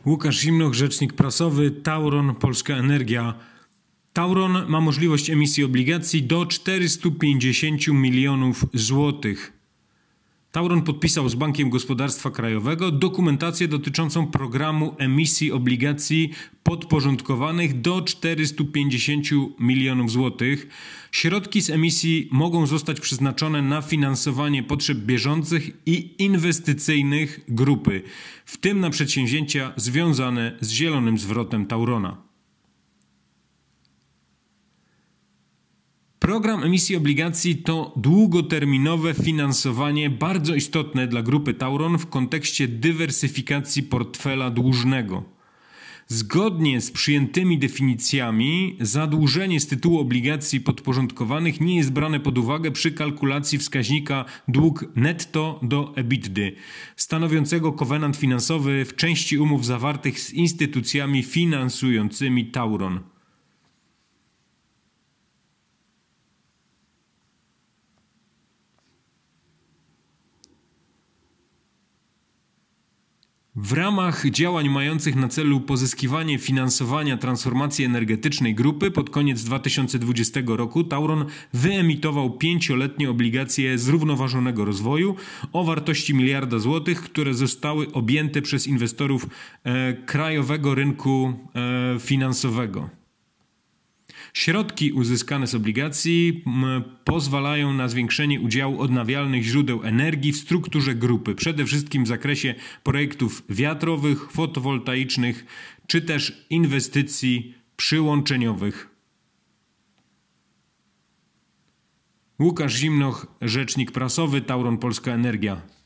Łukasz Zimnoch, rzecznik prasowy, Tauron, Polska Energia. Tauron ma możliwość emisji obligacji do 450 milionów złotych. Tauron podpisał z Bankiem Gospodarstwa Krajowego dokumentację dotyczącą programu emisji obligacji podporządkowanych do 450 milionów złotych. Środki z emisji mogą zostać przeznaczone na finansowanie potrzeb bieżących i inwestycyjnych grupy, w tym na przedsięwzięcia związane z zielonym zwrotem Taurona. Program emisji obligacji to długoterminowe finansowanie bardzo istotne dla grupy Tauron w kontekście dywersyfikacji portfela dłużnego. Zgodnie z przyjętymi definicjami zadłużenie z tytułu obligacji podporządkowanych nie jest brane pod uwagę przy kalkulacji wskaźnika dług netto do EBITDA, stanowiącego kowenant finansowy w części umów zawartych z instytucjami finansującymi Tauron. W ramach działań mających na celu pozyskiwanie finansowania transformacji energetycznej grupy pod koniec 2020 roku Tauron wyemitował 5-letnie obligacje zrównoważonego rozwoju o wartości 1 miliarda złotych, które zostały objęte przez inwestorów krajowego rynku finansowego. Środki uzyskane z obligacji pozwalają na zwiększenie udziału odnawialnych źródeł energii w strukturze grupy, przede wszystkim w zakresie projektów wiatrowych, fotowoltaicznych czy też inwestycji przyłączeniowych. Łukasz Zimnoch, rzecznik prasowy, Tauron, Polska Energia.